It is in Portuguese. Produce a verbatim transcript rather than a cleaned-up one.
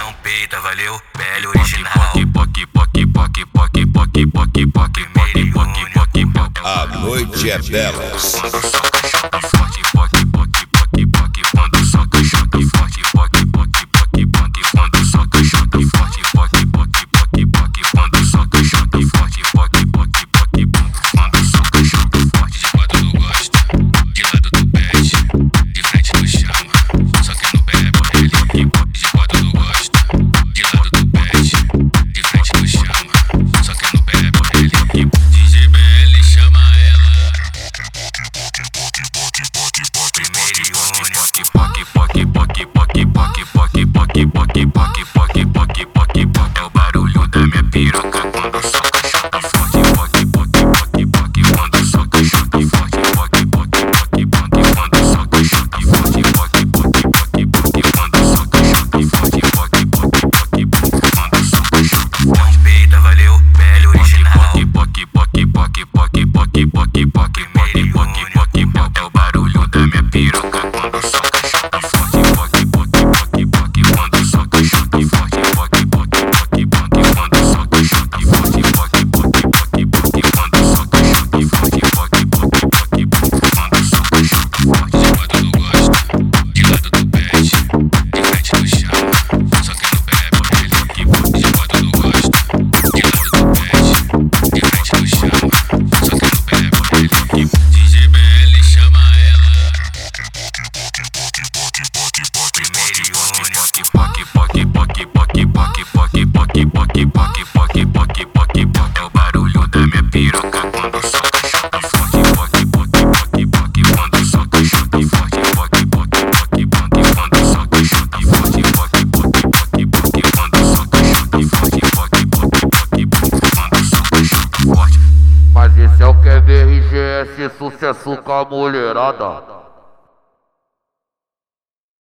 Não peita, valeu, velho original. A noite é bela. Quando soca choque forte, poque, poque, poque, poque. Quando soca choque forte, poque, poque, poque, poque. Quando soca choque forte, poque, poque, poque, poque. Quando soca choque forte, de quatro eu gosto, de lado do pet, de frente tu chama, só que no pé é ele. De quatro eu gosto, de lado do pet, de frente tu chama, só que no pé é ele. D J B L chama ela. Primeiro e único. Poque, poque, poque, poque, poque, poque, poque, poque, poque, poque, poque, poque, poque. É o barulho da minha piroca quando soca choque forte. Poque, poque, poque, poque, quando soca choque forte. Poque, poque, poque, poque, quando soca choque forte. Poque, poque, poque, poque, quando soca choque forte. Poque, poque, poque, poque, quando soca choque forte. Peita, valeu, velho original. Poque, poque, poque, poque, poque, poque, poque, poque, poque, poque, poque, poque. É o barulho da minha piroca quando soca. Poque, poque, poque, poque, poque, poque, poque, poque, poque, poque, poque, poque, poque. É o barulho da minha piroca quando soca choque forte. Poque, poque, poque, poque, quando soca choque forte. Poque, poque, poque, poque, quando soca choque forte. Poque, poque, poque, poque, quando soca choque forte. Poque, poque, poque, poque, quando soca choque forte. Mas esse é o Q V R G S, sucesso com a mulherada.